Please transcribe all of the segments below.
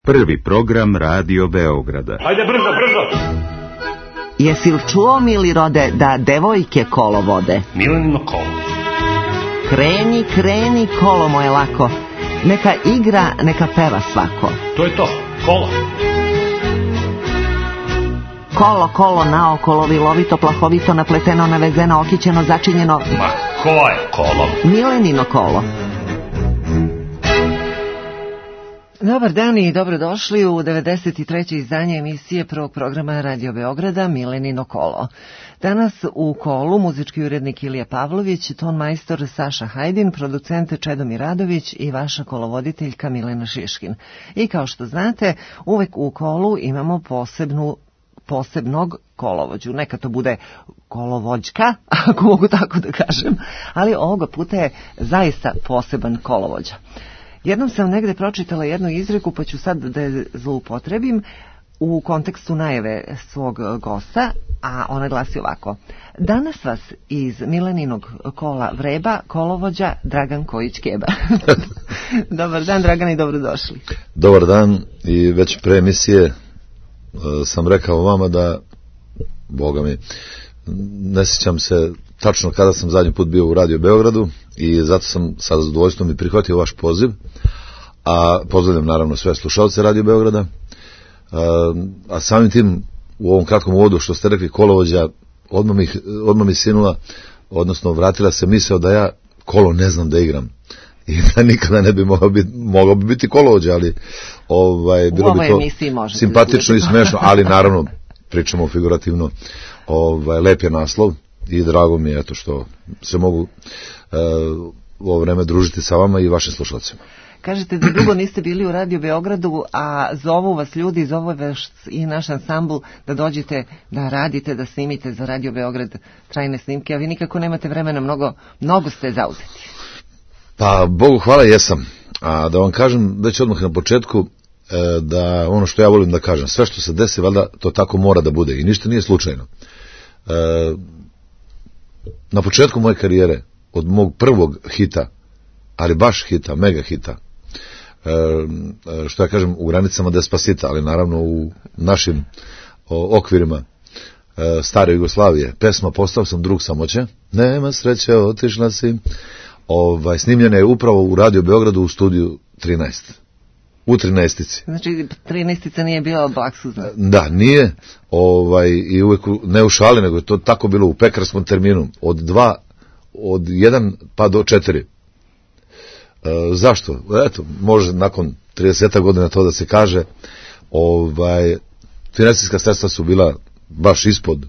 Prvi program Radio Beograda. Ajde brzo, brzo! Jesi li čuo, mili rode, da devojke kolo vode? Milenino kolo. Kreni, kreni, kolo moje lako. Neka igra, neka peva svako. To je to, kola. Kolo, kolo, naokolo, vilovito, plahovito, napleteno, navezeno, okićeno, začinjeno. Ma, ko je kolo? Milenino kolo. Dobar dan i dobrodošli u 93. izdanje emisije prvog programa Radio Beograda Milenino kolo. Danas u kolu muzički urednik Ilija Pavlović, ton majstor Saša Hajdin, producent Čedomir Radović i vaša kolovoditeljka Milena Šiškin. I kao što znate, uvek u kolu imamo posebnog kolovođu. Neka to bude kolovođka, ako mogu tako da kažem, ali ovoga puta je zaista poseban kolovođa. Jednom sam negde pročitala jednu izreku, pa ću sad da je zloupotrebim u kontekstu najave svog gosta, a ona glasi ovako. Danas vas iz Mileninog kola vreba kolovođa Dragan Kojić-Keba. Dobar dan, Dragan, i dobrodošli. Dobar dan, i već pre emisije sam rekao vama da, boga mi, ne sjećam se tačno kada sam zadnji put bio u Radio Beogradu i zato sam sa zadovoljstvom i prihvatio vaš poziv, a pozdravljam naravno sve slušalce Radio Beograda, a samim tim u ovom kratkom uvodu što ste rekli kolovođa, odmah mi sinula, odnosno vratila se misao da ja kolo ne znam da igram i da nikada ne bi mogao biti kolovođa, ali bilo bi to simpatično i smešno, ali naravno pričamo figurativno, lep je naslov i drago mi je eto što se mogu u ovo vreme družiti sa vama i vašim slušalcima. Kažete da dugo niste bili u Radio Beogradu, a zovu vas ljudi, zovu vas i naš ansambl da dođete, da radite, da snimite za Radio Beograd trajne snimke, a vi nikako nemate vremena, mnogo ste zauzeti. Pa, Bogu hvala, jesam. A da vam kažem već odmah na početku da ono što ja volim da kažem, sve što se desi, valjda to tako mora da bude i ništa nije slučajno. Na početku moje karijere, od mog prvog hita, ali baš hita, mega hita, što ja kažem u granicama Despacita, ali naravno u našim okvirima stare Jugoslavije, pesma Postao sam drug samoće, nema sreće, otišla si, snimljena je upravo u Radio Beogradu u studiju 13. U 13-ici. Znači 13-ica nije bila blaksuzna. Da, nije, i uvek ne u šali, nego je to tako bilo u pekarskom terminu, od 1 pa do 4. Zašto? Eto, može nakon 30 godina to da se kaže, finansijska sredstva su bila baš ispod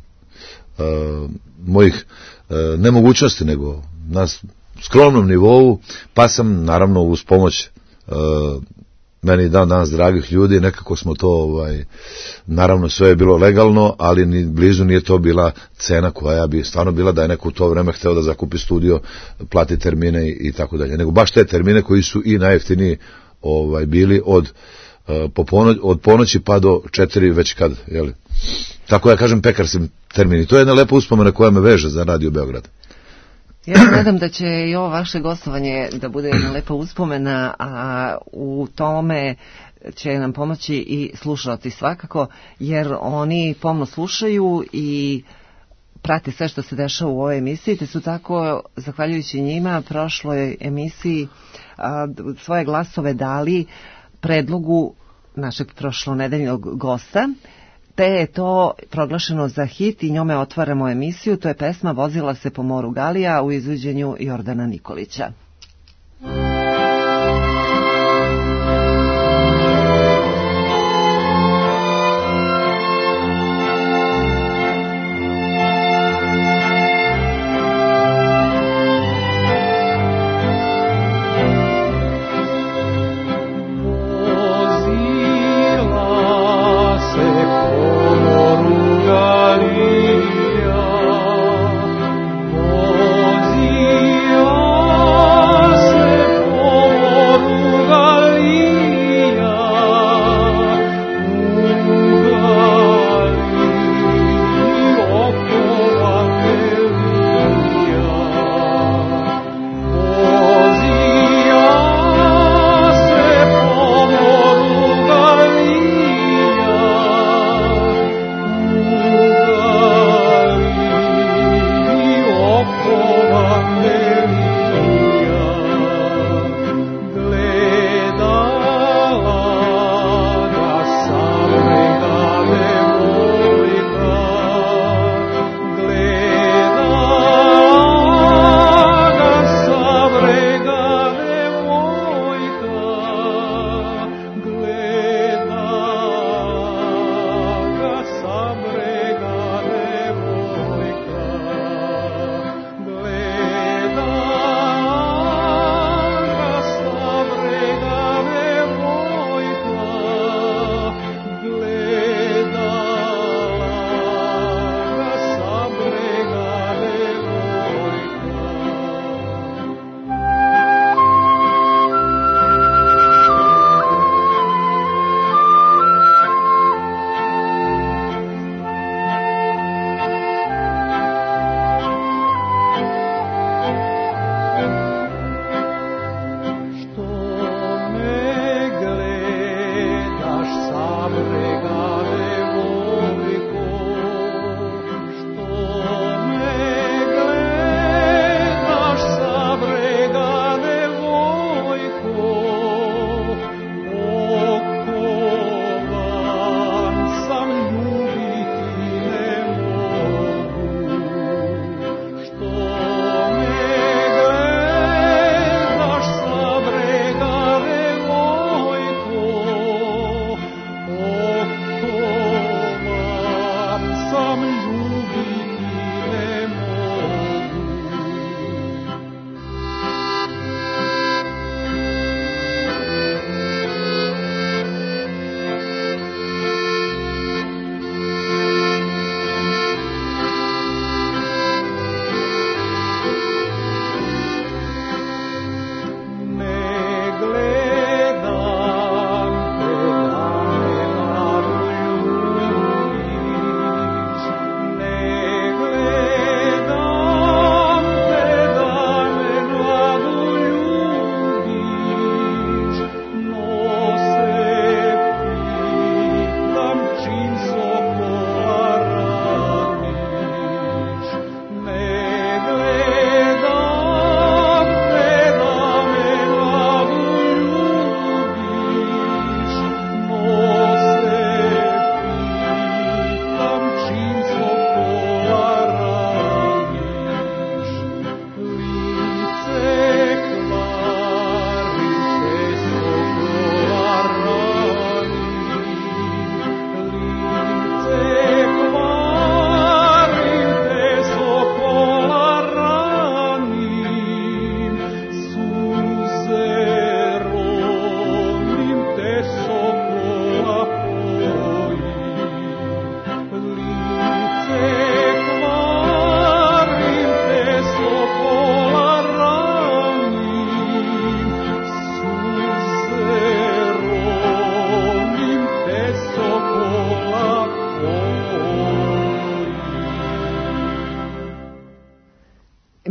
mojih nemogućnosti, nego na skromnom nivou, pa sam naravno uz pomoć meni dan danas dragih ljudi, nekako smo to, naravno sve je bilo legalno, ali ni blizu nije to bila cena koja bi stvarno bila da je neko u to vreme hteo da zakupi studio, plati termine i tako dalje. Nego baš te termine koji su i najjeftiniji bili od ponoći pa do 4 već kad, jeli. Tako ja kažem pekarskim termini. To je jedna lepa uspomena koja me veže za Radio Beograd. Ja se nadam da će i ovo vaše gostovanje da bude jedna lepa uspomena, a u tome će nam pomoći i slušalci svakako, jer oni pomno slušaju i prate sve što se dešava u ovoj emisiji, te su tako, zahvaljujući njima, prošloj emisiji svoje glasove dali predlogu našeg prošlonedeljnog gosta, te je to proglašeno za hit i njome otvaramo emisiju. To je pesma Vozila se po moru Galija u izvođenju Jordana Nikolića. Vozila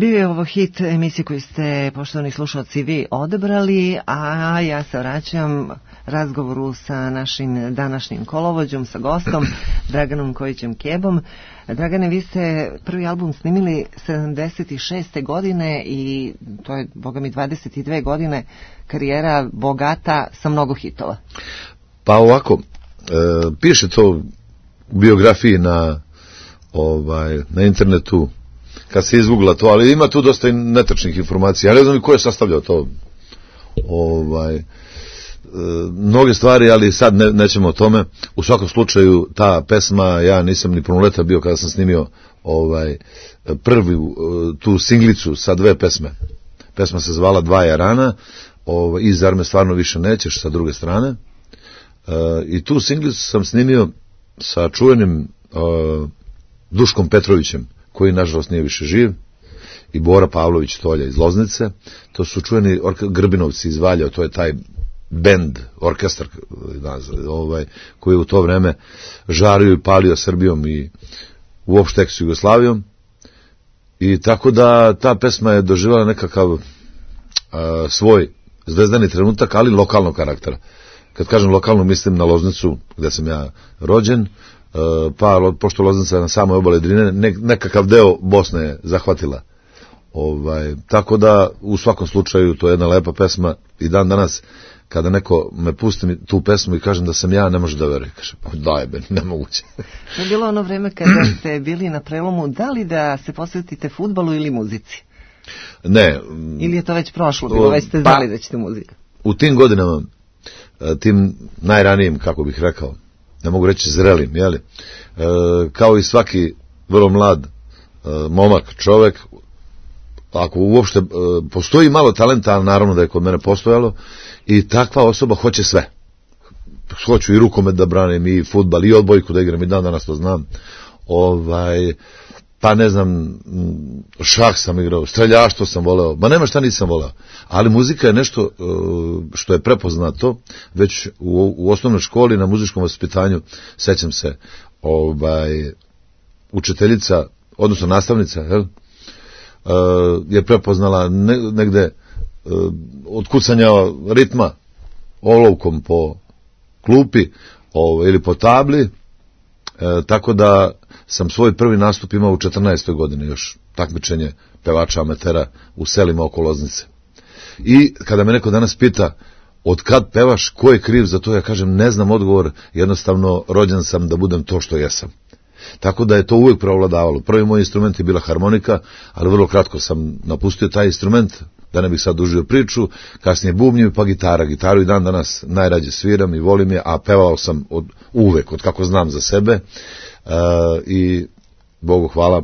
Bio je ovo hit emisije koju ste, poštovani slušalci, vi odebrali, a ja se vraćam razgovoru sa našim današnjim kolovođom, sa gostom, Draganom Kojićem Kebom. Dragane, vi ste prvi album snimili 76. godine i to je, boga mi, 22 godine karijera bogata sa mnogo hitova. Pa ovako, piše to u biografiji na internetu, kad se izgoogla to, ali ima tu dosta i netačnih informacija. Ja ne znam i ko je sastavljao to. Mnoge stvari, ali sad nećemo o tome. U svakom slučaju, ta pesma, ja nisam ni punoleta bio kada sam snimio prvi tu singlicu sa dve pesme. Pesma se zvala Dva jarana, i Zar me stvarno više nećeš, sa druge strane. I tu singlicu sam snimio sa čuvenim Duškom Petrovićem, koji nažalost nije više živ, i Bora Pavlović Tolja iz Loznice. To su čuveni Grbinovci iz Valja, to je taj bend, orkestar koji je u to vreme žario i palio Srbijom i uopšte s Jugoslavijom. I tako da ta pesma je doživjela nekakav svoj zvezdani trenutak, ali lokalnog karaktera. Kad kažem lokalno, mislim na Loznicu, gde sam ja rođen, pa pošto Loznica je na samoj obale Drine, nekakav deo Bosne je zahvatila. Tako da, u svakom slučaju, to je jedna lepa pesma i dan danas, kada neko me pusti tu pesmu i kažem da sam ja, ne može da veruje. Kaže, daj be, nemoguće. To je bilo ono vreme kada ste bili na prelomu, da li da se posvetite fudbalu ili muzici? Ne. Ili je to već prošlo, bilo već ste znali da ćete muzika? U tim godinama, tim najranijim, kako bih rekao, ne mogu reći zrelim, jeli? Kao i svaki vrlo mlad momak, čovek, ako uopšte postoji malo talenta, ali naravno da je kod mene postojalo, i takva osoba hoće sve. Hoću i rukomet da branim, i fudbal, i odbojku da igram, i dan danas to znam. Pa ne znam, šah sam igrao, streljaštvo sam voleo, ma nema šta nisam voleo. Ali muzika je nešto što je prepoznato već u osnovnoj školi, na muzičkom vaspitanju. Sećam se, učiteljica, odnosno nastavnica, je prepoznala negde od kucanja ritma olovkom po klupi ili po tabli, tako da sam svoj prvi nastup imao u 14. godini, još takmičenje pevača amatera u selima oko Loznice. I kada me neko danas pita od kad pevaš, ko je kriv za to, ja kažem ne znam odgovor, jednostavno rođen sam da budem to što jesam. Tako da je to uvijek preovladavalo. Prvi moj instrument je bila harmonika, ali vrlo kratko sam napustio taj instrument, da ne bih sad dužio priču, kasnije bubnjevi, pa gitara. Gitaru i dan danas najrađe sviram i volim je, a pevao sam uvek, od kako znam za sebe, i Bogu hvala,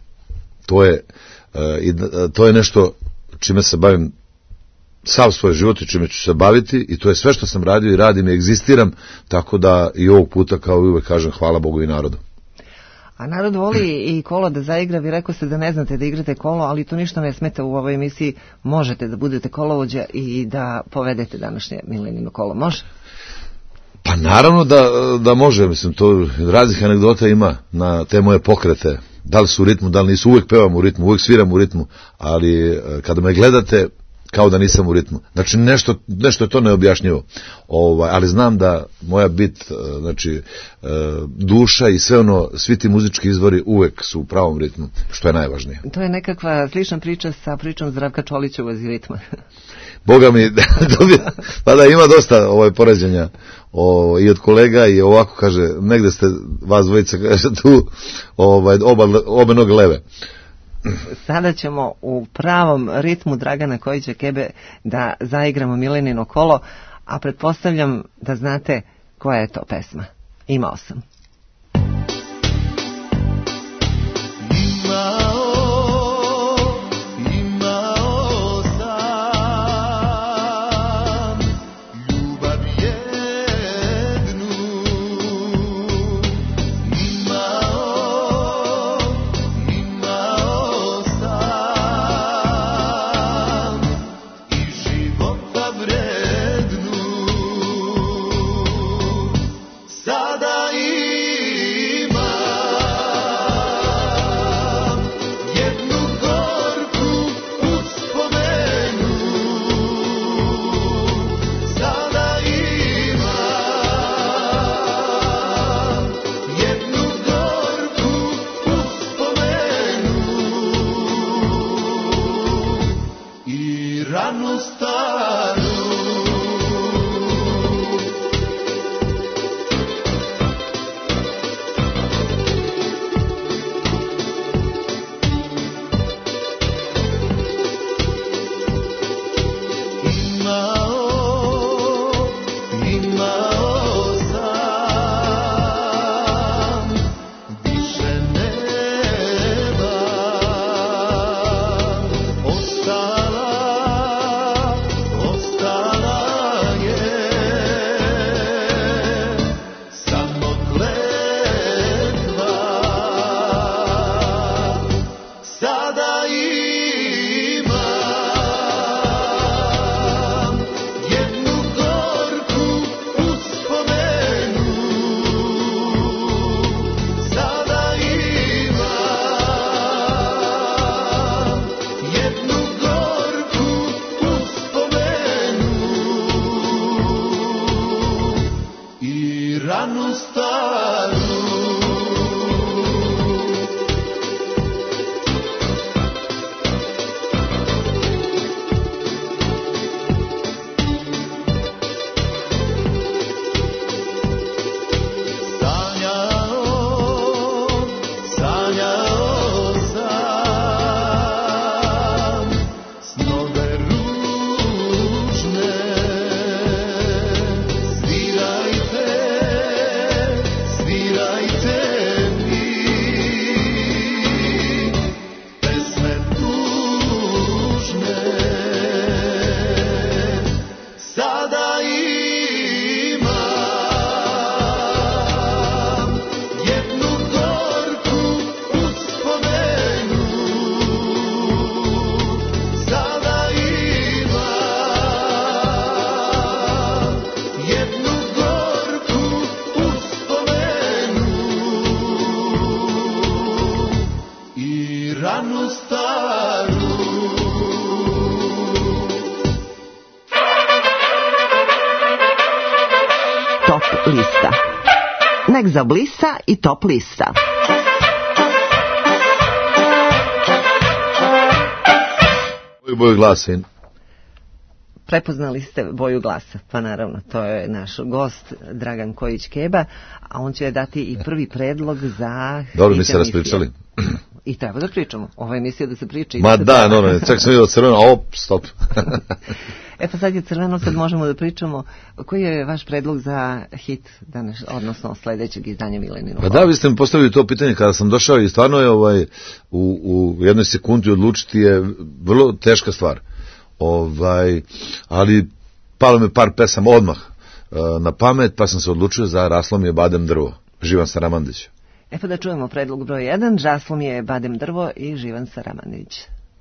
to je nešto čime se bavim sav svoj život i čime ću se baviti, i to je sve što sam radio i radim i egzistiram, tako da i ovog puta, kao i uvek kažem, hvala Bogu i narodu. A narod voli i kolo da zaigra, vi rekao ste da ne znate da igrate kolo, ali to ništa ne smeta u ovoj emisiji, možete da budete kolovođa i da povedete današnje Milenino kolo, može? Pa naravno da može, mislim, to raznih anegdota ima na te moje pokrete, da li su u ritmu, da li nisu, uvek pevam u ritmu, uvek sviram u ritmu, ali kada me gledate, kao da nisam u ritmu. Znači, nešto je to neobjašnjivo. Ali znam da moja bit, znači, duša i sve svi ti muzički izvori uvek su u pravom ritmu, što je najvažnije. To je nekakva slična priča sa pričom Zdravka Čolića u vezi ritma. Boga mi, pa da ima dosta poređenja i od kolega, i ovako kaže, negde ste vas dvojica, kaže tu, obe noge leve. Sada ćemo u pravom ritmu Dragana Kojića Kebe da zaigramo Milenino kolo, a pretpostavljam da znate koja je to pesma. Imao sam. Sada i ranu staru. Lista. Nek zablista i top lista. Boju glasa. Prepoznali ste boju glasa, pa naravno, to je naš gost Dragan Kojić-Keba, a on će dati i prvi predlog za... Dobro, mi se raspričali. I treba da pričamo. Ova emisija da se priča... Ma da, no, čak sam vidio crveno, a stop. E pa sad je crveno, sad možemo da pričamo. Koji je vaš predlog za hit danas, odnosno sledećeg izdanja Milenino? Pa da, vi ste mi postavili to pitanje kada sam došao i stvarno je u jednoj sekundi odlučiti je vrlo teška stvar. Ali palo mi par pesama odmah na pamet, pa sam se odlučio za Raslo mi je badem drvo, Živan Saramandić. E pa da čujemo predlog broj 1, Raslo mi je badem drvo i Živan Saramandić.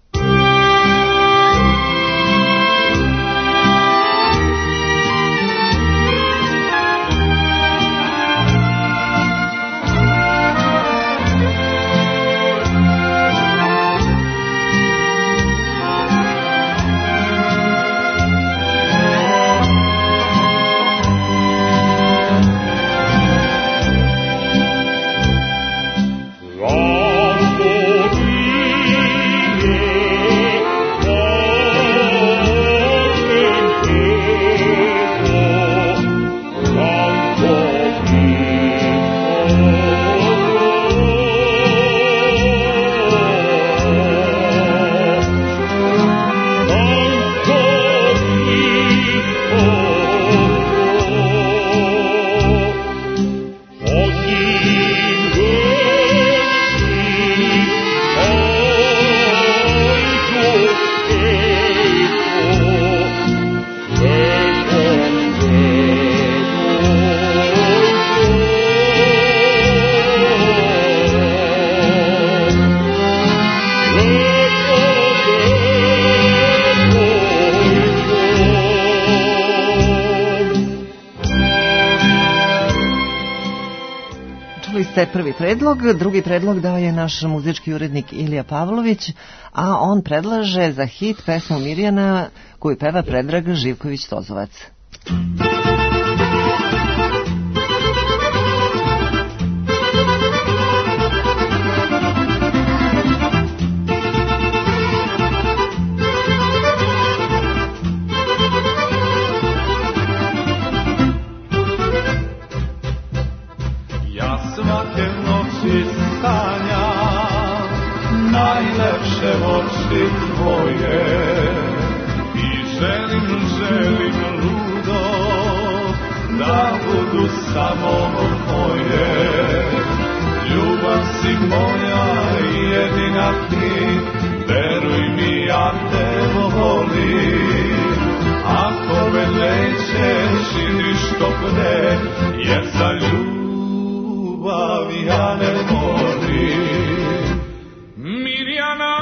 Prvi predlog, drugi predlog dao je naš muzički urednik Ilija Pavlović, a on predlaže za hit pesmu Mirjana koju peva Predrag Živković-Tozovac. Najlepše oči tvoje i želim ludo da budu samo moje. Ljubav si moja jedina ti, veruj mi ja te volim. Ako me nećeš i ništo gde, jer za ljubav ja ne morim. Mirjana,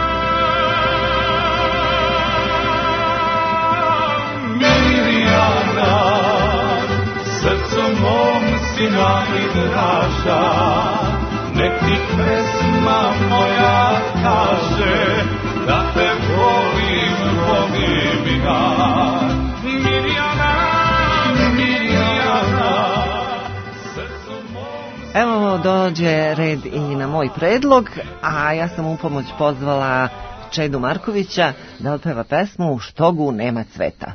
Mirjana, srcom mom si najdraža, nek ti pesma moja kaže da te volim, volim ja. Mirjana, Mirjana, Evo dođe red i na moj predlog, a ja sam u pomoć pozvala Čedu Markovića da otpeva pesmu U štogu nema cveta.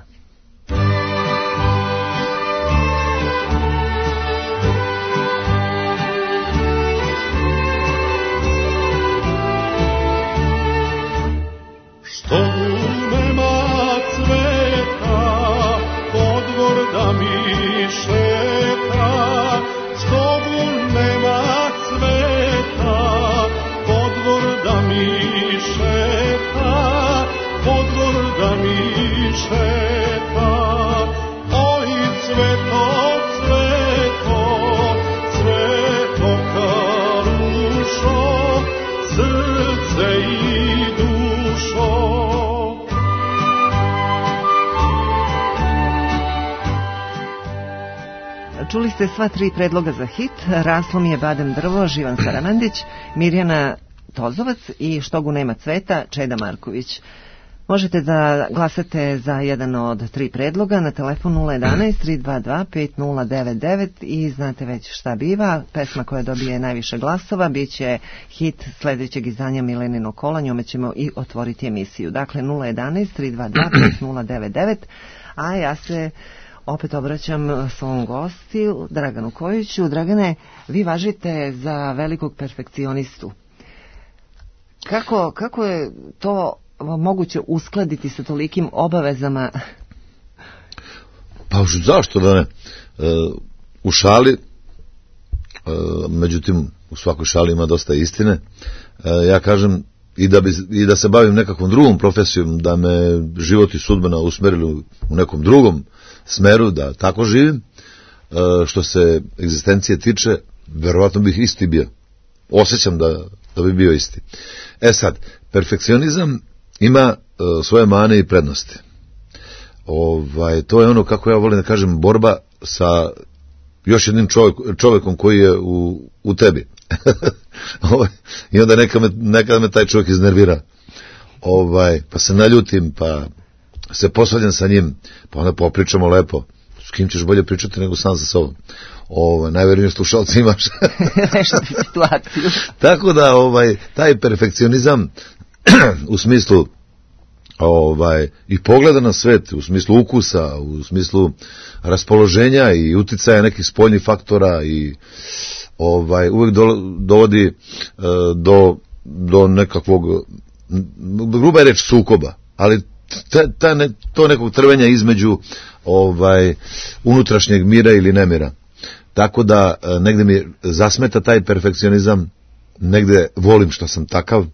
Štogu nema cveta, podvor da mi šeta, štogu nema cveta, podvor da mi šeta, podvor da mi šeta. Oj cveto, cveto, cveto karušo, srce i dušo. Čuli ste sva tri predloga za hit. Raslo mi je badem drvo, Živan Saramandić, Mirjana Tozovac i Štogu nema cveta, Čeda Marković. Možete da glasate za jedan od tri predloga na telefon 011-322-5099 i znate već šta biva. Pesma koja dobije najviše glasova biće hit sledećeg izdanja Milenino kola, njome ćemo i otvoriti emisiju. Dakle 011-322-5099, a ja se opet obraćam svom gosti, Draganu Kojiću. Dragane, vi važite za velikog perfekcionistu. Kako je to moguće uskladiti sa tolikim obavezama? Pa zašto da ne? U šali, međutim u svakoj šali ima dosta istine. Ja kažem i da se bavim nekakvom drugom profesijom, da me život i sudbina usmerili u nekom drugom smeru, da tako živim, što se egzistencije tiče, verovatno bih isti bio. Osjećam da bi bio isti. Sad, perfekcionizam ima svoje mane i prednosti. To je ono, kako ja volim da kažem, borba sa još jednim čovjekom koji je u tebi. I onda nekada me taj čovjek iznervira. Pa se naljutim, pa se posvađam sa njim, pa onda popričamo lepo. S kim ćeš bolje pričati nego sam sa sobom? Najvjerojatnije slušalci imaš. Rešiti situaciju. Tako da taj perfekcionizam u smislu i pogleda na svet, u smislu ukusa, u smislu raspoloženja i uticaja nekih spoljnih faktora i uvek dovodi do nekakvog, gruba je reč, sukoba, ali to nekog trvenja između unutrašnjeg mira ili nemira. Tako da negde mi zasmeta taj perfekcionizam, negde volim što sam takav,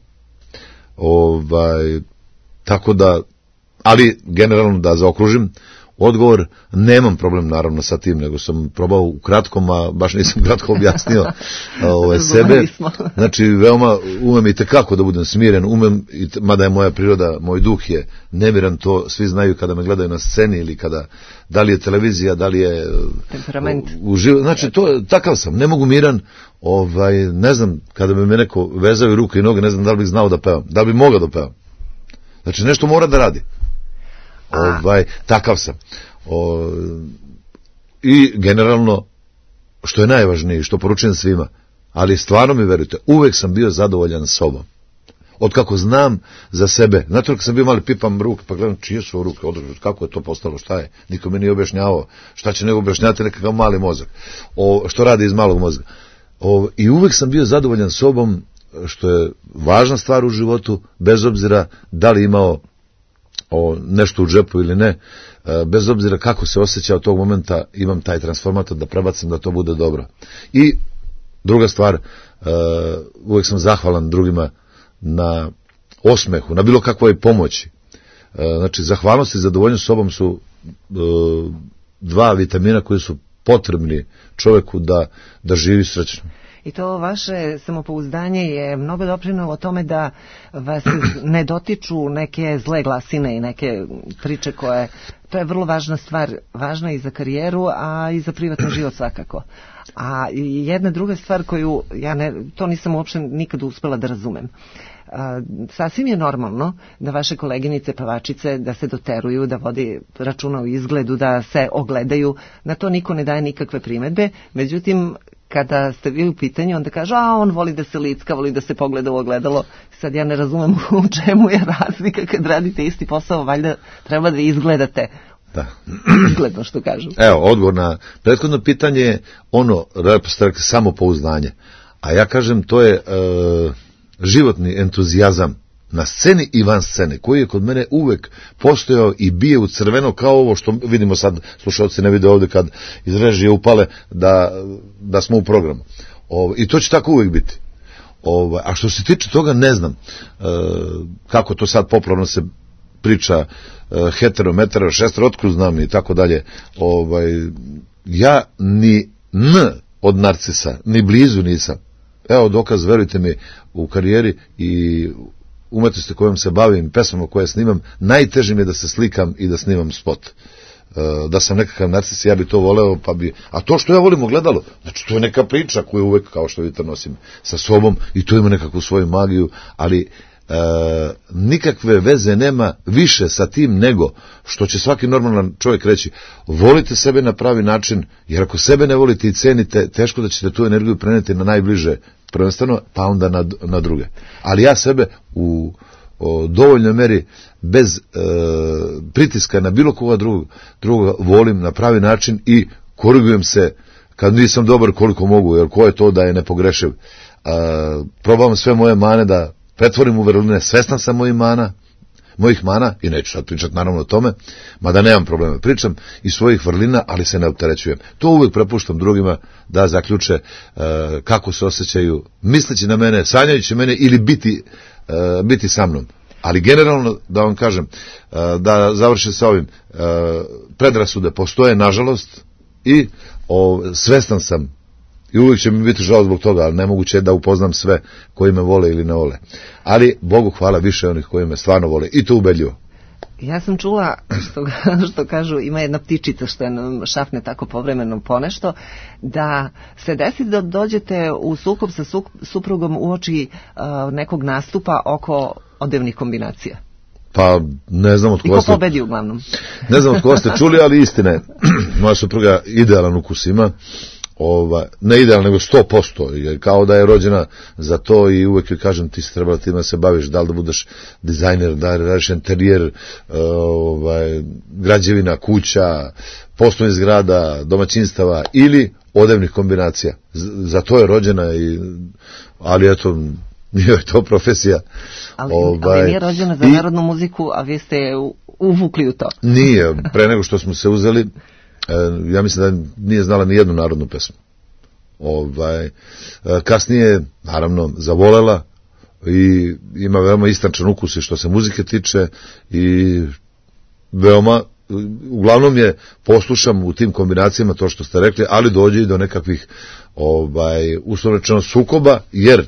tako da, ali generalno da zaokružim odgovor, nemam problem naravno sa tim, nego sam probao u kratkom, a baš nisam kratko objasnio sebe. Znači, veoma umem i tekako da budem smiren, mada je moja priroda, moj duh je nemiran, to svi znaju kada me gledaju na sceni ili kada, da li je televizija, da li je temperament. Znači, takav sam, ne mogu miran, ne znam, kada bi me neko vezao ruke i noge, ne znam da li bih znao da pevam, da li bih mogao da pevam. Znači, nešto mora da radi. Takav sam. I generalno, što je najvažnije, što poručujem svima, ali stvarno mi verujte, uvek sam bio zadovoljan sobom. Od kako znam za sebe, znate kako sam bio mali, pipam ruke, pa gledam čije su ruke, kako je to postalo, šta je, niko mi nije objašnjavao, šta će nego objašnjati nekakav mali mozak, što radi iz malog mozga. I uvek sam bio zadovoljan sobom, što je važna stvar u životu, bez obzira da li imao nešto u džepu ili ne, bez obzira kako se osjeća od tog momenta, imam taj transformator da prebacim da to bude dobro. I druga stvar, uvek sam zahvalan drugima na osmehu, na bilo kakvoj pomoći. Znači, zahvalnost i zadovoljnost sobom su dva vitamina koji su potrebni čoveku da živi srećno. I to vaše samopouzdanje je mnogo doprinelo tome da vas ne dotiču neke zle glasine i neke priče koje, to je vrlo važna stvar, važna i za karijeru, a i za privatni život svakako. A jedna druga stvar koju to nisam uopšte nikad uspela da razumem. Sasvim je normalno da vaše koleginice pevačice da se doteruju, da vodi računa o izgledu, da se ogledaju, na to niko ne daje nikakve primedbe, međutim kada ste vi u pitanju, onda kaže, on voli da se licka, voli da se pogleda u ogledalo. Sad ja ne razumem u čemu je razlika kad radite isti posao, valjda treba da izgledate. Da. Izgledno, što kažu. Evo, odgovor na prethodno pitanje je samopouznanje. A ja kažem, to je životni entuzijazam na sceni i van scene, koji je kod mene uvek postojao i bije u crveno, kao ovo što vidimo sad, slušalci ne vide ovde kad iz režije upale da smo u programu. I to će tako uvek biti. A što se tiče toga, ne znam kako to sad popularno se priča, hetero, metero, šestero, otkud znam i tako dalje. Ja ni od narcisa, ni blizu nisam. Evo dokaz, verujte mi, u karijeri i umetnosti kojom se bavim, pesmama koje snimam, najteže mi je da se slikam i da snimam spot. Da sam nekakav narcis, ja bi to voleo, a to što ja volim ogledalo, znači to je neka priča koju uvek, kao što vidite, nosim sa sobom i to ima nekakvu svoju magiju, ali nikakve veze nema više sa tim nego što će svaki normalan čovjek reći, volite sebe na pravi način, jer ako sebe ne volite i cenite, teško da ćete tu energiju preneti na najbliže prvenstveno, pa onda na druge. Ali ja sebe u dovoljnoj meri, bez pritiska na bilo koga druga, volim na pravi način i korigujem se kad nisam dobar koliko mogu, jer ko je to da je nepogrešiv. Probavam sve moje mane da pretvorim u vrline, svestan sam mojih mana, i neću sad pričati naravno o tome, mada nemam problema, pričam i svojih vrlina, ali se ne opterećujem. To uvijek prepuštam drugima da zaključe kako se osjećaju, misleći na mene, sanjajući mene ili biti sa mnom. Ali generalno, da vam kažem, da završim sa ovim, predrasude postoje, nažalost, i svestan sam, i uvijek će mi biti žao zbog toga, ali nemoguće je da upoznam sve koji me vole ili ne vole. Ali, Bogu hvala, više onih koji me stvarno vole, i to ubedljivo. Ja sam čula, što kažu, ima jedna ptičica što je nam šapne tako povremeno ponešto, da se desi da dođete u sukob sa suprugom uoči nekog nastupa oko odevnih kombinacija. Pa, ne znam od koga ste... I ko pobedi uglavnom? Ne znam od koga ste čuli, ali istina je. Moja supruga idealan ukus ima. Ne idealno, nego 100%, jer kao da je rođena za to i uvek joj kažem, ti si trebala time se baviš, da li da budeš dizajner, da radiš interijer, građevina, kuća, poslovnih zgrada, domaćinstava ili odevnih kombinacija. Za to je rođena, ali eto, nije to profesija. Ali nije rođena za narodnu muziku, a vi ste uvukli u to. Nije, pre nego što smo se uzeli, ja mislim da nije znala ni jednu narodnu pesmu. Kasnije, naravno, zavolela i ima veoma istančan ukus i što se muzike tiče i veoma, uglavnom je poslušam u tim kombinacijama to što ste rekli, ali dođe i do nekakvih uslovno rečeno sukoba, jer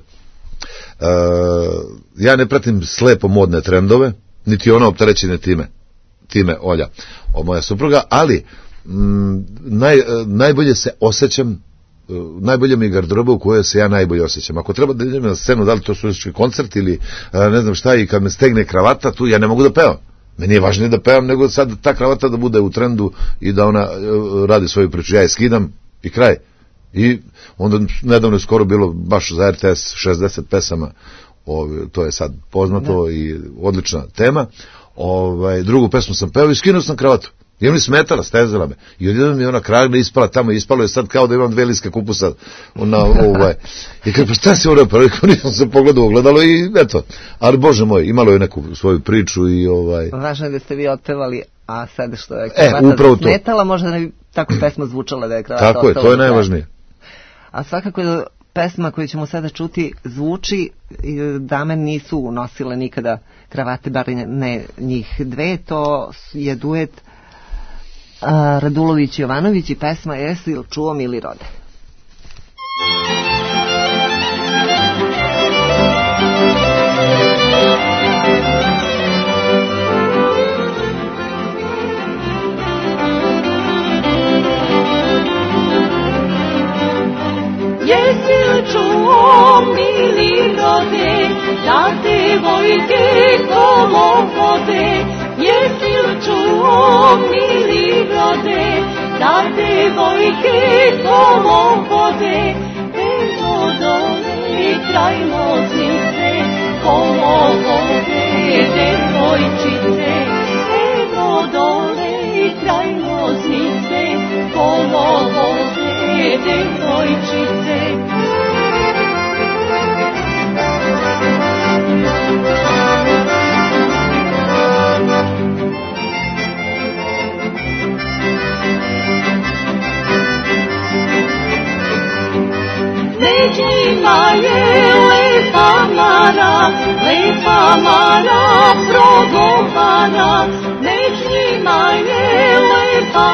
ja ne pratim slepo modne trendove, niti ona opterećene time Olja, moja supruga, ali najbolje se osjećam, najbolje mi je garderoba u kojoj se ja najbolje osjećam. Ako treba da idem na scenu, da li to su koncert ili ne znam šta, i kad me stegne kravata, tu ja ne mogu da pevam. Meni je važnije da pevam nego sad ta kravata da bude u trendu i da ona radi svoju priču. Ja je skidam i kraj. I onda nedavno je skoro bilo baš za RTS 60 pesama, to je sad poznato i odlična tema. Drugu pesmu sam peo i skinuo sam kravatu. I mi smetala, stezala me. I odjednom mi je ona kragna ispala tamo, ispalo je sad kao da imam 2 liske kupusa I kada, pa šta si ovo rekao, nisam se pogledao, ogledalo i eto. Ali Bože moj, imalo je neku svoju priču i Važno je da ste vi otpevali, a sad što je kravata smetala, možda ne bi tako pesma zvučala da je kravata ostala. Tako je, to je najvažnije. A svakako je pesma koju ćemo sada čuti zvuči, dame nisu nosile nikada kravate, bar ne njih dve, to je duet Radulović i Jovanović i pesma Jesi li čuo Mili Rode. Jesi li čuo Mili Rode, da devojke kolom vode? Jesi li čuo Mili Rode, da devojke kolom vode? devojčice. Među njima je lepa Mara progovara, među njima je lepa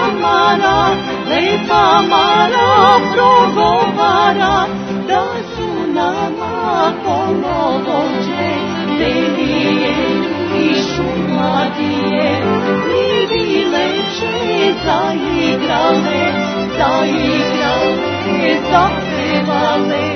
Mara progovara, da su nama kolovođe, delije i šumadije, mi bileće zaigrale, zapevale.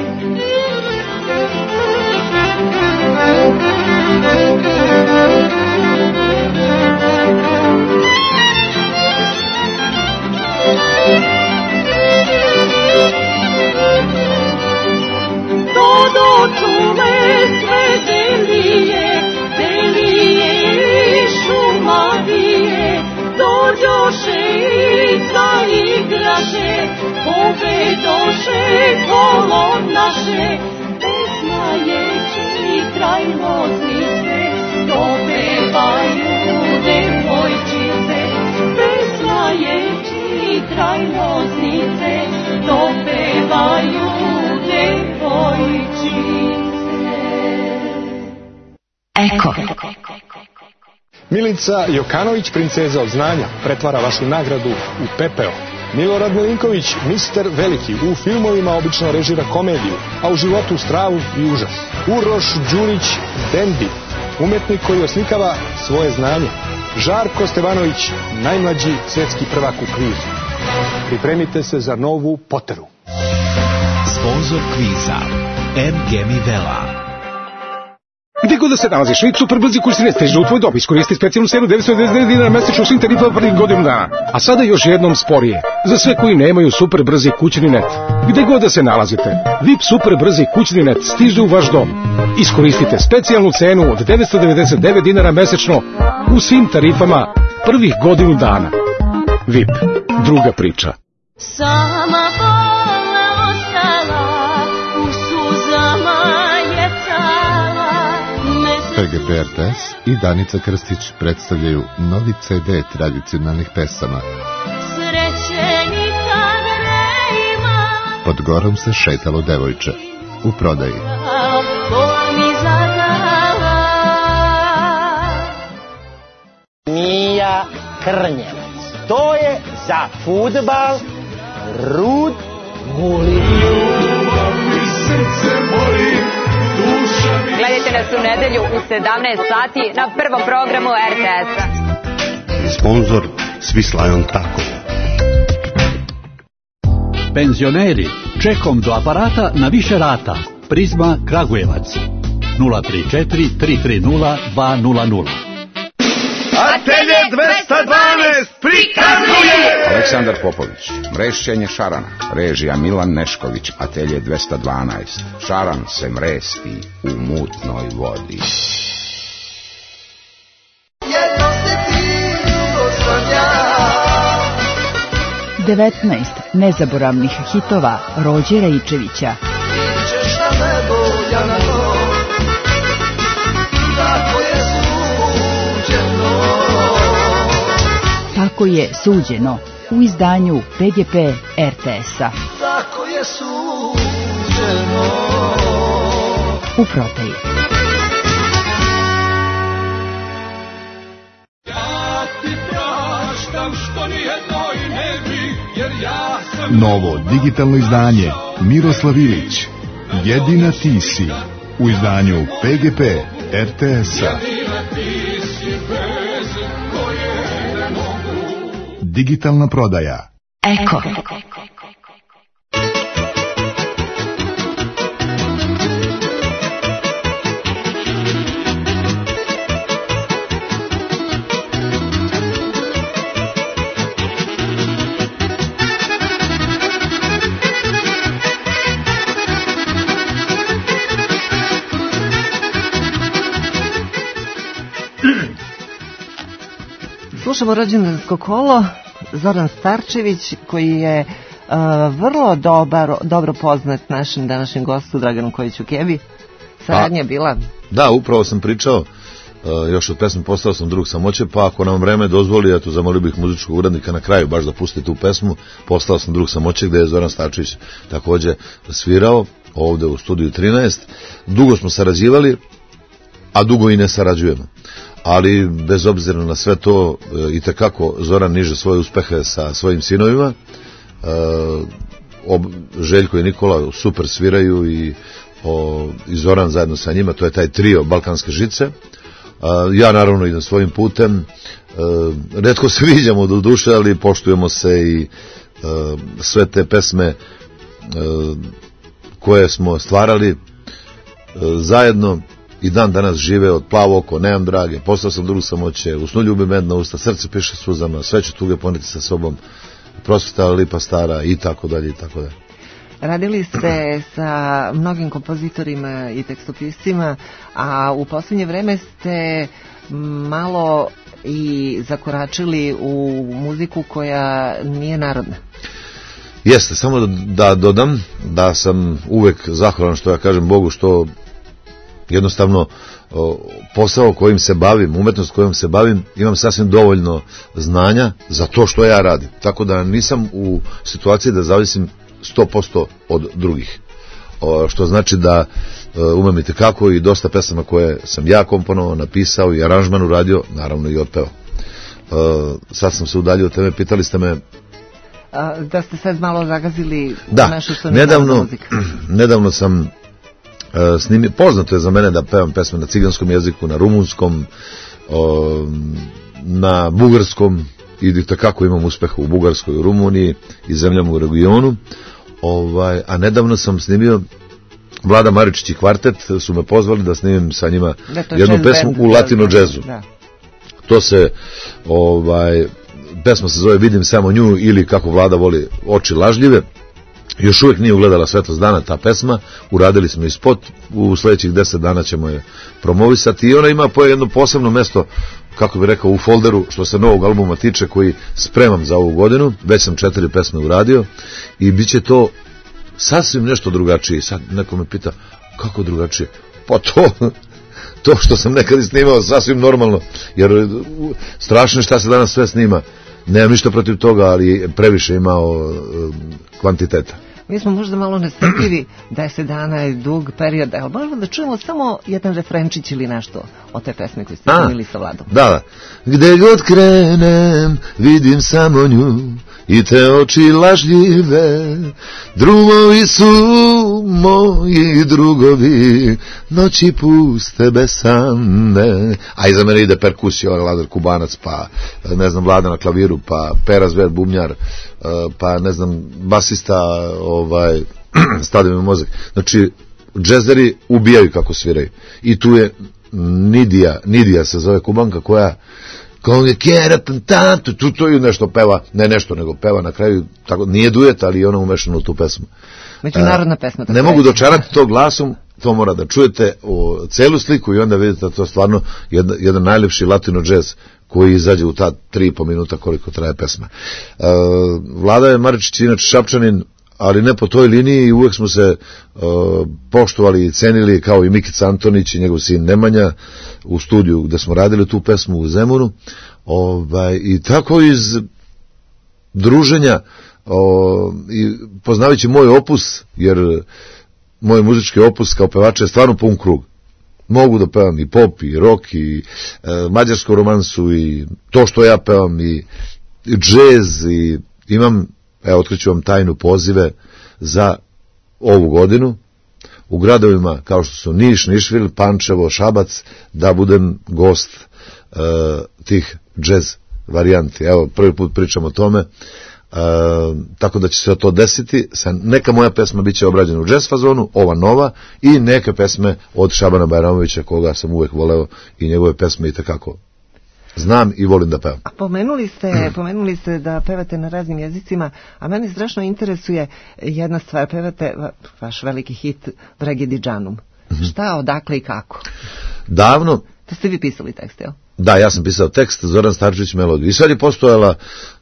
To čule sve delije i šumadije, dođoše i zaigraše, povedoše kolo naše, pesmajeći kraj Loznice, dopevaju devojčice, pesmajeći kraj Loznice, dopevaju devojčice. Eko. Milica Jokanović, princeza od znanja, pretvara vašu nagradu u pepeo. Milorad Milinković, mister Veliki, u filmovima obično režira komediju, a u životu stravu i užas. Uroš Đurić, Dendi, umetnik koji oslikava svoje znanje. Žarko Stevanović, najmlađi svetski prvak u kvizu. Pripremite se za novu Poteru. Sponzor kviza MG Mivela. Gde god da se nalaziš, Vip super brzi kućni stiže u tvoj dom. Iskoristi specijalnu cenu 999 dinara mesečno u svim tarifama prvih godinu dana. A sada još jednom sporije. Za sve koji nemaju super brzi kućni net. Gde god da se nalazite, Vip super brzi kućni net stiže u vaš dom. Iskoristite specijalnu cenu od 999 dinara mesečno u svim tarifama prvih godinu dana. Vip, druga priča. Sama bola ostala, u suzama je cala. PGP RTS i Danica Krstić predstavljaju novi CD tradicionalnih pesama. Sreće nikad ne ima. Pod gorom se šetalo devojče. U prodaji. Bola mi zadala. Mija Krnjevac. To je za fudbal Rud Guli. Gledajte nas u nedelju u 17 sati na prvom programu RTS-a. Sponzor Svislajon Tako. Penzioneri, čekom do aparata na više rata. Prizma Kragujevac 034 330 200. Atelje 212 prikazuje Aleksandar Popović, mrešćenje šarana, režija Milan Nešković, Atelje 212. Šaran se mresti u mutnoj vodi. Jedno se ti, drugo sam ja. 19 nezaboravnih hitova Rođera Ičevića. Ićeš na nebo, ja na to. Tako je suđeno. Tako je suđeno u izdanju PGP RTS-a. Tako je suđeno. U prodaji. Ja ti praštam što nijednoj ne bi, jer ja sam... Novo digitalno izdanje Miroslav Ilić. Jedina ti si. U izdanju PGP RTS-a. Digitalna prodaja. Eko. Slušamo rođendansko kolo. Zoran Starčević, koji je vrlo dobro poznat našem današnjem gostu Draganu Kojiću Kevi. Saradnja je bila? Da, upravo sam pričao, još od pesme Postao sam drug samoće, pa ako nam vreme dozvoli, eto, zamolio bih muzičkog urednika na kraju baš da pusti tu pesmu Postao sam drug samoće, gde je Zoran Starčević takođe svirao ovde u studiju 13. Dugo smo sarađivali, a dugo i ne sarađujemo. Ali bez obzira na sve to, itekako Zoran niže svoje uspehe sa svojim sinovima. Željko i Nikola super sviraju i Zoran zajedno sa njima, to je taj trio Balkanske žice. Ja naravno idem svojim putem, retko se viđamo do duše, ali poštujemo se i sve te pesme koje smo stvarali zajedno i dan danas žive, od Plavo oko, Nemam drage, Postao sam drug samoće, U snu ljubi medna usta, Srce piše suzama, Sve ću tuge poneti sa sobom, Prosveta lipa stara i tako dalje i tako dalje. Radili ste sa mnogim kompozitorima i tekstopiscima, a u posljednje vreme ste malo i zakoračili u muziku koja nije narodna. Jeste, samo da dodam da sam uvek zahvalan, što ja kažem Bogu, što jednostavno posao kojim se bavim, umetnost kojom se bavim, imam sasvim dovoljno znanja za to što ja radim. Tako da nisam u situaciji da zavisim 100% od drugih. Što znači da umem i tekako i dosta pesama koje sam ja komponovao, napisao i aranžman uradio, naravno i otpevao. Sad sam se udaljio od teme, pitali ste me... Da ste sad malo zagazili nešto što nije muzika. Nedavno sam snimio, poznato je za mene da pevam pesme na ciganskom jeziku, na rumunskom, na bugarskom, i takako imam uspeha u Bugarskoj, u Rumuniji i zemljama u regionu. A nedavno sam snimio Vlada Maričić i kvartet, su me pozvali da snimim sa njima jednu pesmu u latino džezu. To se pesma se zove Vidim samo nju, ili kako Vlada voli, Oči lažljive. Još uvijek nije ugledala svetlost dana ta pesma, uradili smo i spot, u sledećih 10 dana ćemo je promovisati i ona ima jedno posebno mesto, kako bih rekao, u folderu što se novog albuma tiče, koji spremam za ovu godinu. Već sam 4 pesme uradio i bit će to sasvim nešto drugačije. Sad neko me pita, kako drugačije? Pa to što sam nekad i snimao sasvim normalno, jer strašno šta se danas sve snima. Nemam ništa protiv toga, ali previše imao kvantiteta. Mi smo možda malo nestrpljivi, 10 dana je dug period, ali možemo da čujemo samo jedan refrenčić ili nešto od te pesme koje ste snimili sa Vladom. Da. Gde god krenem, vidim samo nju i te oči lažljive, drugovi su moji drugovi, noći puste besane. A iza mene ide perkusija, Lazar Kubanac, pa ne znam, Vlada na klaviru, pa Pera Zver bubnjar, pa ne znam, basista, stade mi mozak. Znači, džezeri ubijaju kako sviraju. I tu je Nidija se zove Kubanka, koja kao je kjera tantantu, tu je nešto peva, ne nešto, nego peva na kraju, tako, nije duet, ali je ona umešana u tu pesmu. Međunarodna pesma. Ne mogu dočarati to glasom, to mora da čujete celu sliku i onda vidite da to stvarno jedan najlepši latino džez koji izađe u ta 3,5 minuta koliko traje pesma. Vlada je Maričić inače Šapčanin, ali ne po toj liniji, i uvek smo se poštovali i cenili, kao i Mikica Antonić i njegov sin Nemanja u studiju gde smo radili tu pesmu u Zemunu. I tako iz druženja i poznavajući moj opus, jer moj muzički opus kao pevača je stvarno pun krug. Mogu da pevam i pop, i rock, i mađarsku romansu, i to što ja pevam, i džez, i imam, otkriću vam tajnu, pozive za ovu godinu u gradovima kao što su Niš, Nišvil, Pančevo, Šabac, da budem gost tih džez varijanti. Evo, prvi put pričam o tome, tako da će se to desiti. Neka moja pesma bit će obrađena u džez fazonu, ova nova, i neke pesme od Šabana Bajramovića, koga sam uvek voleo, i njegove pesme i takako znam i volim da pevam. A pomenuli ste da pevate na raznim jezicima, a mene strašno interesuje jedna stvar, pevate vaš veliki hit Vregi di Džanum. Šta, odakle i kako? Davno, To ste vi pisali tekst, jel? Da, ja sam pisao tekst, Zoran Starčević melodiju. I sad je postojala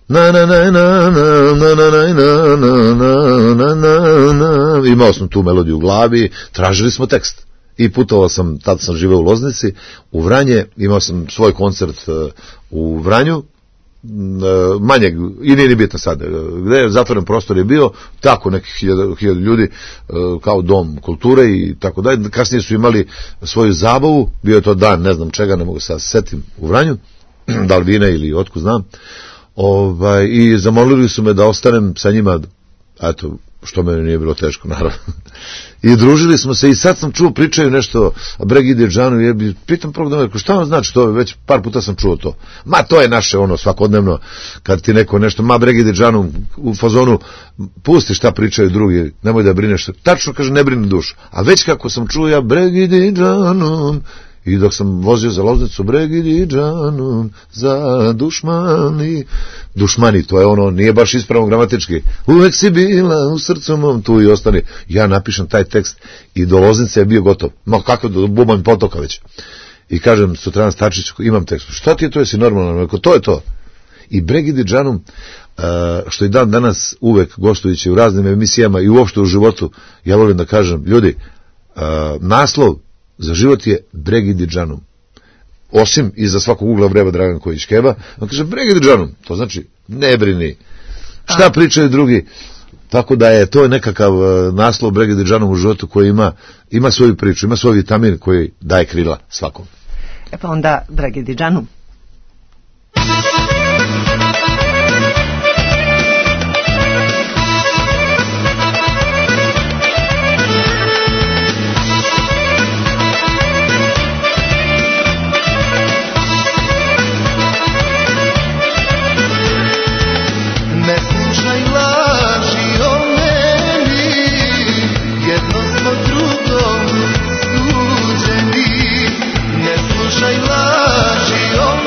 imao sam tu melodiju u glavi, tražili smo tekst. I putovao sam, tad sam živeo u Loznici, u Vranje, imao sam svoj koncert u Vranju, manjeg, i nije ni bitno sad, gde je zatvoren prostor je bio, tako nekih 1000 ljudi, kao dom kulture i tako dalje. Kasnije su imali svoju zabavu, bio je to dan, ne znam čega, ne mogu sad setim, u Vranju, da li vine ili otkud znam, i zamolili su me da ostanem sa njima, eto, što meni nije bilo teško, naravno. I družili smo se i sad sam čuo, pričaju nešto Bregide Džanu, jer pitam prvog dana, šta vam znači to, već par puta sam čuo to. Ma to je naše ono svakodnevno, kad ti neko nešto, ma Bregide Džanu u fazonu, pusti šta pričaju drugi, nemoj da brineš. Tačno kaže, ne brine dušu. A već kako sam čuo ja Bregide Džanom, i dok sam vozio za Loznicu, Bregide Džanom, za dušmani, to je ono, nije baš ispravno gramatički, uvek si bila u srcu mom, tu i ostani. Ja napišem taj tekst i do Loznice je bio gotov. Ma kako, do Bubanj potoka već. I kažem Sutradan Starčiću, imam tekst. Šta ti je to, jesi normalno? To je to. I Bregide Džanom, što i dan danas uvek gostujući u raznim emisijama i uopšte u životu, ja volim da kažem, ljudi, naslov za život je Bregide Džanom. Osim iza svakog ugla vreba Dragan Kojić Keba, on kaže Bregide Džanom, to znači ne brini. Šta pričaju drugi? Tako da je to nekakav naslov Bregide Džanom u životu koji ima svoju priču, ima svoj vitamin koji daje krila svakom. E pa onda Bregide Džanom. Slušaj laži o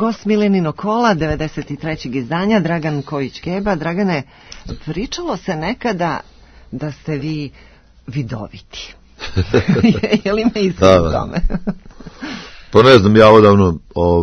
gost Milenino kola 93. izdanja, Dragan Kojić-Keba. Dragane, pričalo se nekada da ste vi vidoviti. Je li me istinu u tome? Pa ne znam, ja odavno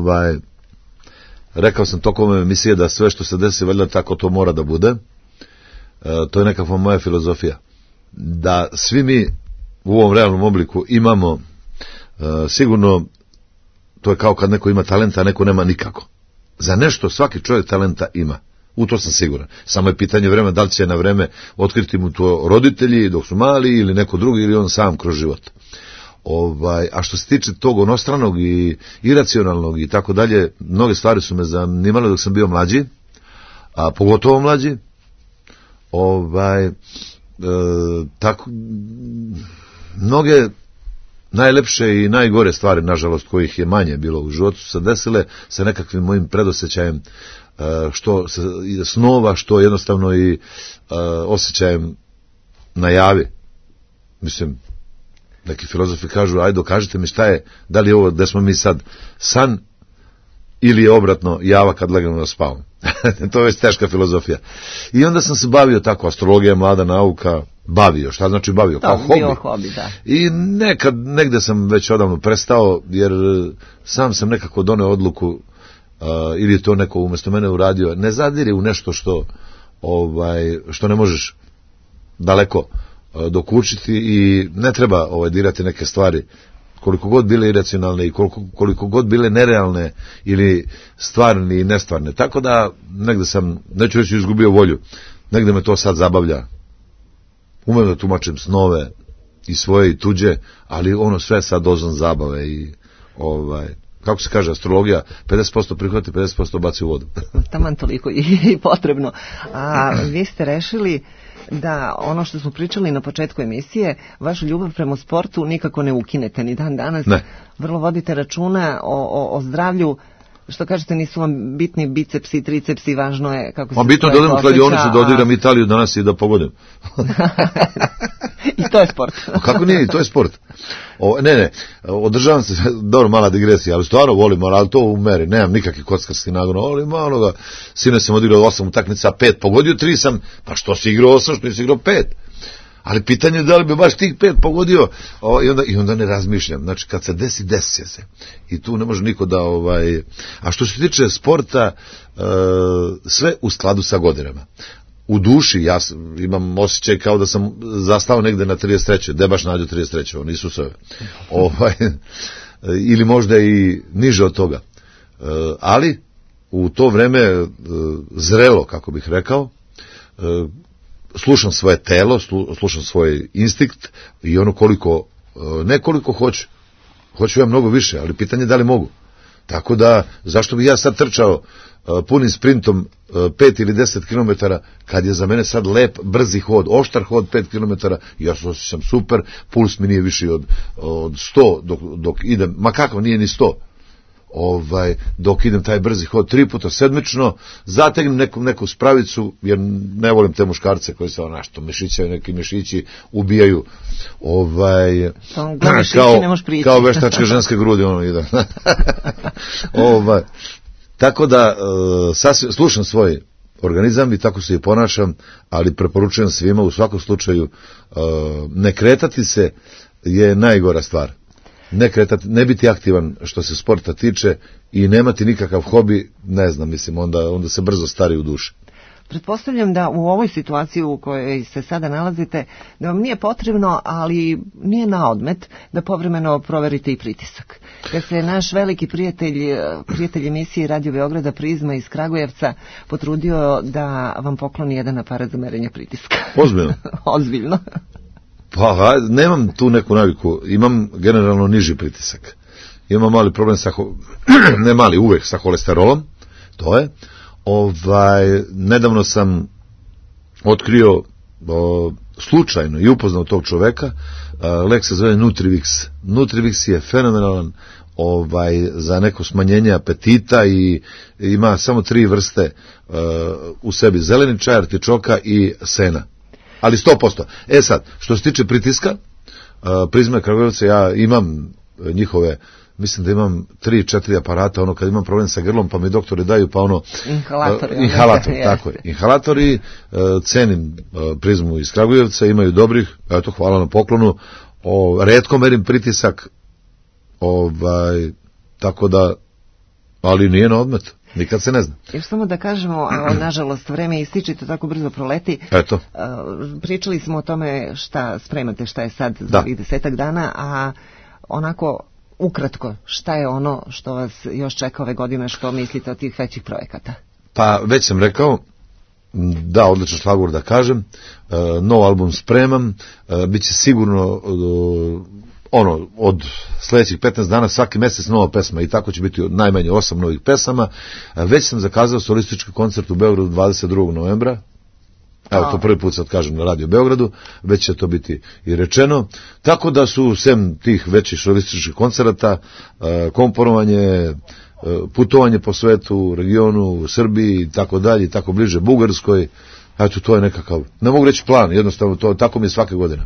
rekao sam tokom emisije da sve što se desi, valjda tako to mora da bude. To je nekakva moja filozofija. Da svi mi u ovom realnom obliku imamo sigurno, to je kao kad neko ima talenta, a neko nema nikako. Za nešto svaki čovjek talenta ima. U to sam siguran. Samo je pitanje vremena, da li će na vreme otkriti mu to roditelji dok su mali ili neko drugi ili on sam kroz život. A što se tiče tog onostranog i iracionalnog i tako dalje, mnoge stvari su me zanimale dok sam bio mlađi, a pogotovo mlađi. Tako, mnoge najlepše i najgore stvari, nažalost, kojih je manje bilo u životu, su se desile sa nekakvim mojim predosjećajem, što snova, što jednostavno i osjećajem najavi. Mislim, neki filozofi kažu, ajde dokažite mi šta je, da li je ovo gde smo mi sad san ili je obratno java kad legamo da spavamo. To je već teška filozofija. I onda sam se bavio tako, astrologija, mlada nauka, bavio. Šta znači bavio? Kao hobi. Da. I negde sam već odavno prestao, jer sam sam nekako doneo odluku, ili je to neko umjesto mene uradio, ne zadiri u nešto što ne možeš daleko dokučiti i ne treba dirati neke stvari, koliko god bile iracionalne i koliko god bile nerealne ili stvarne i nestvarne. Tako da negde sam, neću reći izgubio volju, negde me to sad zabavlja. Umem da tumačim snove i svoje i tuđe, ali ono sve sa dozom zabave i kako se kaže, astrologija 50% prihvati, 50% baci u vodu. Taman toliko i potrebno. A vi ste rešili da ono što smo pričali na početku emisije, vašu ljubav prema sportu nikako ne ukinete ni dan danas. Ne. Vrlo vodite računa o zdravlju. Što kažete, nisu vam bitni bicepsi, tricepsi, važno je kako se... bitno da odem kladionicu, da odigram Italiju danas i da pogodim. I to je sport. Kako nije, i to je sport. Ne, održavam se, dobro, mala digresija, ali stvarno volim, ali to u meri, nemam nikakvih kockarskih nagona, ali malo ga, sine sam odigrao 8 utakmica, 5 pogodio, 3 sam, pa što si igrao 8, što nisi igrao 5? Ali pitanje je da li bi baš tih 5 pogodio, i onda ne razmišljam. Znači, kad se desi se. I tu ne može niko da... A što se tiče sporta, sve u skladu sa godinama. U duši, ja imam osjećaj kao da sam zastao negde na 33. Gde baš nađu 33. Oni su sve. Ili možda i niže od toga. Ali, u to vreme zrelo, kako bih rekao, slušam svoje telo, slušam svoj instinkt i ono koliko, ne koliko hoću ja mnogo više, ali pitanje je da li mogu. Tako da, zašto bi ja sad trčao punim sprintom 5 ili 10 km, kad je za mene sad lep, brzi hod, oštar hod 5 km, ja se osjećam super, puls mi nije viši od 100 dok idem, ma kakav, nije ni 100. Dok idem taj brzi hod 3 puta sedmično, zategnem neku spravicu, jer ne volim te muškarce koji se nešto mišićaju, neki mišići ubijaju kao veštačke ženske grudi ide. Tako da slušam svoj organizam i tako se i ponašam, ali preporučujem svima u svakom slučaju ne kretati se je najgora stvar. Ne biti aktivan što se sporta tiče i nemati nikakav hobi, ne znam, mislim, onda se brzo stari u duši. Pretpostavljam da u ovoj situaciji u kojoj se sada nalazite, da vam nije potrebno, ali nije na odmet, da povremeno proverite i pritisak. Kad se naš veliki prijatelj emisije Radio Beograda Prizma iz Kragujevca potrudio da vam pokloni jedan aparat za merenje pritiska. Ozbiljno? Ozbiljno. Pa, nemam tu neku naviku, imam generalno niži pritisak. Imam mali problem ne mali, uvek sa holesterolom, to je. Nedavno sam otkrio slučajno i upoznao tog čoveka, lek se zove Nutrivix. Nutrivix je fenomenalan za neko smanjenje apetita i ima samo 3 vrste u sebi, zeleni čaj, artičoka i sena. Ali 100%. Sad, što se tiče pritiska, Prizma Kragujevca, ja imam njihove mislim da imam 3-4 aparata, ono kad imam problem sa grlom, pa mi doktori daju, pa ono... Inhalator. Tako je. Inhalatori, cenim Prizmu iz Kragujevca, imaju dobrih, eto, hvala na poklonu, retko merim pritisak, tako da, ali nije na odmet. Nikad se ne zna. Još samo da kažemo, nažalost, vreme ističe, to tako brzo proleti. Eto. Pričali smo o tome šta spremate, šta je sad za ovih 10 dana, a onako ukratko, šta je ono što vas još čeka ove godine, što mislite od tih većih projekata? Pa već sam rekao, da, odličan šlagvor da kažem, nov album spremam, bit će sigurno od sljedećih 15 dana svaki mjesec nova pesma i tako će biti najmanje 8 novih pesama. Već sam zakazao solistički koncert u Beogradu 22. novembra. Evo, to prvi put sad kažem na Radio Beogradu, već će to biti i rečeno. Tako da su, sem tih većih solističkih koncerata, komponovanje, putovanje po svetu, regionu, Srbiji i tako dalje, i tako bliže Bugarskoj. Eto, to je nekakav, ne mogu reći plan, jednostavno to tako mi je svake godine.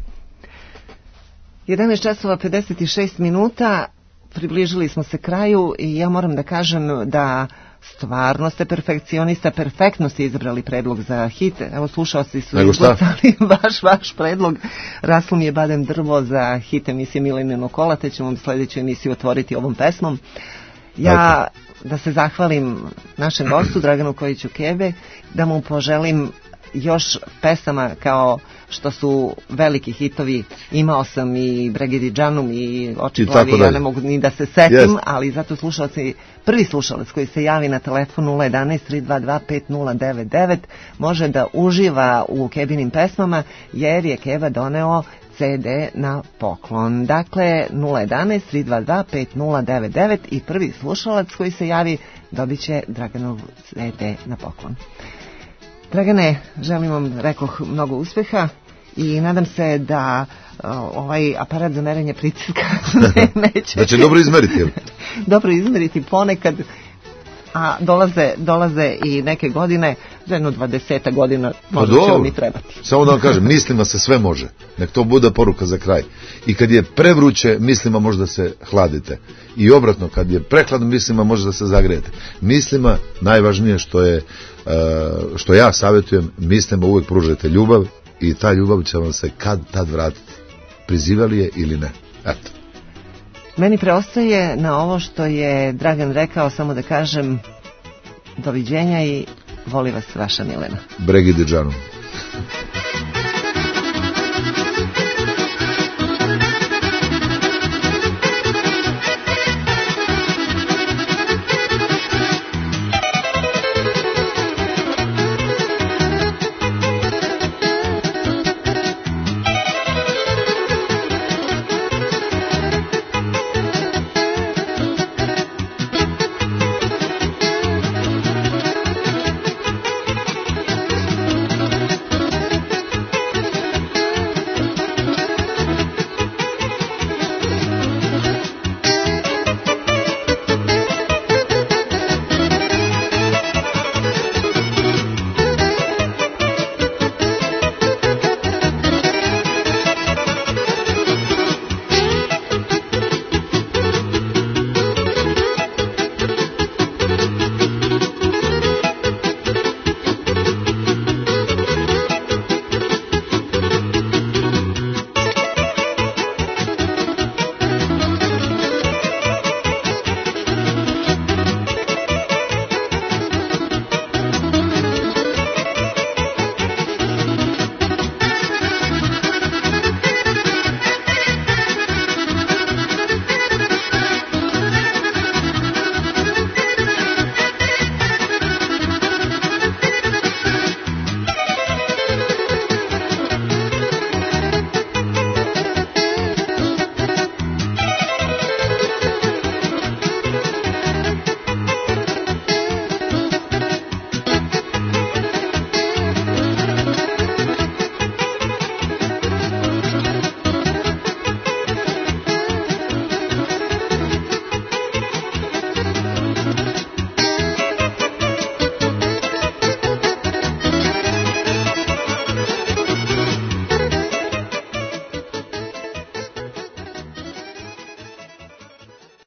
11 časova 56 minuta, približili smo se kraju i ja moram da kažem da stvarno ste perfekcionista, perfektno ste izabrali predlog za hit. Evo, slušalci su izglasali vaš predlog. Raslo mi je badem drvo za hit emisije Milene Nokola, te ćemo sljedeću emisiju otvoriti ovom pesmom. Ja da se zahvalim našem gostu Draganu Kojiću Kebe, da mu poželim još pesama kao što su veliki hitovi. Imao sam i Bregididžanum i Oči plavi, ja ne mogu ni da se setim, ali zato slušalci, prvi slušalac koji se javi na telefon 011-322-5099 može da uživa u Kebinim pesmama, jer je Keba doneo CD na poklon. Dakle, 011-322-5099 i prvi slušalac koji se javi dobit će Draganov CD na poklon. Dragane, želim vam, rekoh, mnogo uspeha i nadam se da ovaj aparat za merenje pritiska neće... Da će dobro izmeriti. Dobro izmeriti ponekad, a dolaze i neke godine, za jedno 20 godina možda će vam i trebati. Samo da vam kažem, mislima se sve može. Nek to bude poruka za kraj. I kad je prevruće, mislima možda se hladite. I obratno, kad je prehladno, mislima može da se zagrejete. Mislima, najvažnije što ja savjetujem, mislima uvijek pružajte ljubav i ta ljubav će vam se kad tad vratiti. Prizivali je ili ne. Eto. Meni preostaje na ovo što je Dragan rekao samo da kažem doviđenja i voli vas vaša Milena. Bregididžanum.